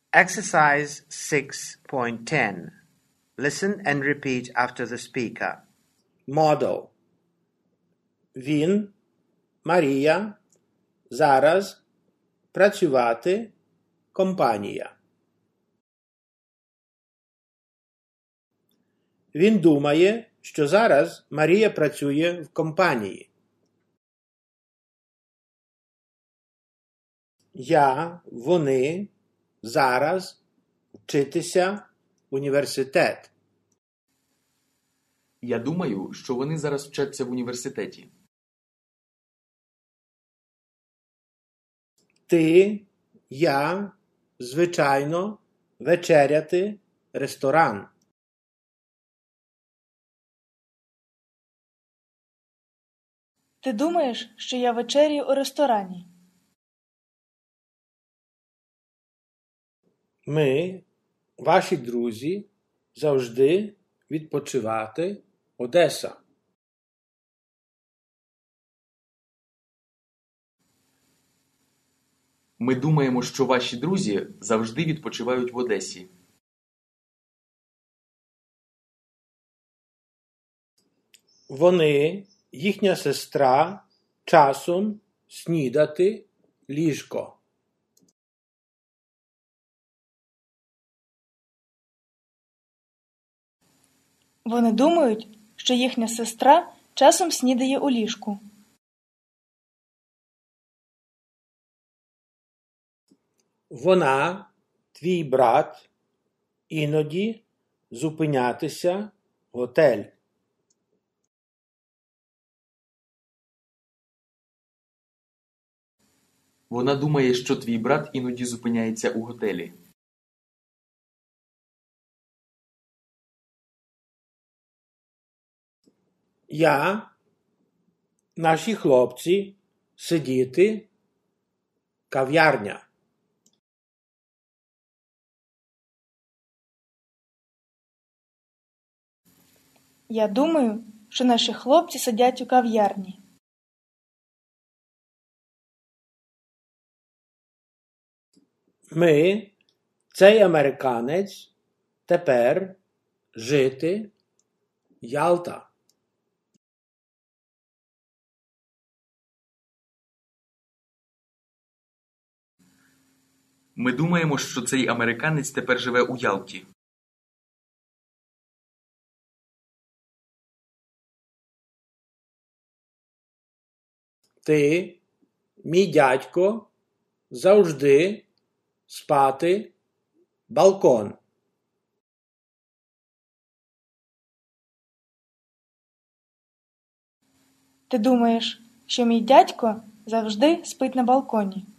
Exercise 6.10. Listen and repeat after the speaker. Model. Він, Марія, зараз працювати, компанія. Він думає, що зараз Марія працює в компанії. Вони зараз вчитися університет. Я думаю, що вони зараз вчаться в університеті. Я, звичайно, вечеряти, ресторан. Ти думаєш, що я вечерю у ресторані? Ми, ваші друзі, завжди відпочивати, Одеса. Ми думаємо, що ваші друзі завжди відпочивають в Одесі. Їхня сестра, часом снідати, ліжко. Вони думають, що їхня сестра часом снідає у ліжку. Твій брат, іноді зупинятися в готель. Вона думає, що твій брат іноді зупиняється у готелі. Наші хлопці, сидіти, кав'ярня. Я думаю, що наші хлопці сидять у кав'ярні. Цей американець, тепер жити, Ялта. Ми думаємо, що цей американець тепер живе у Ялті. Мій дядько, завжди спати, балкон. Ти думаєш, що мій дядько завжди спить на балконі?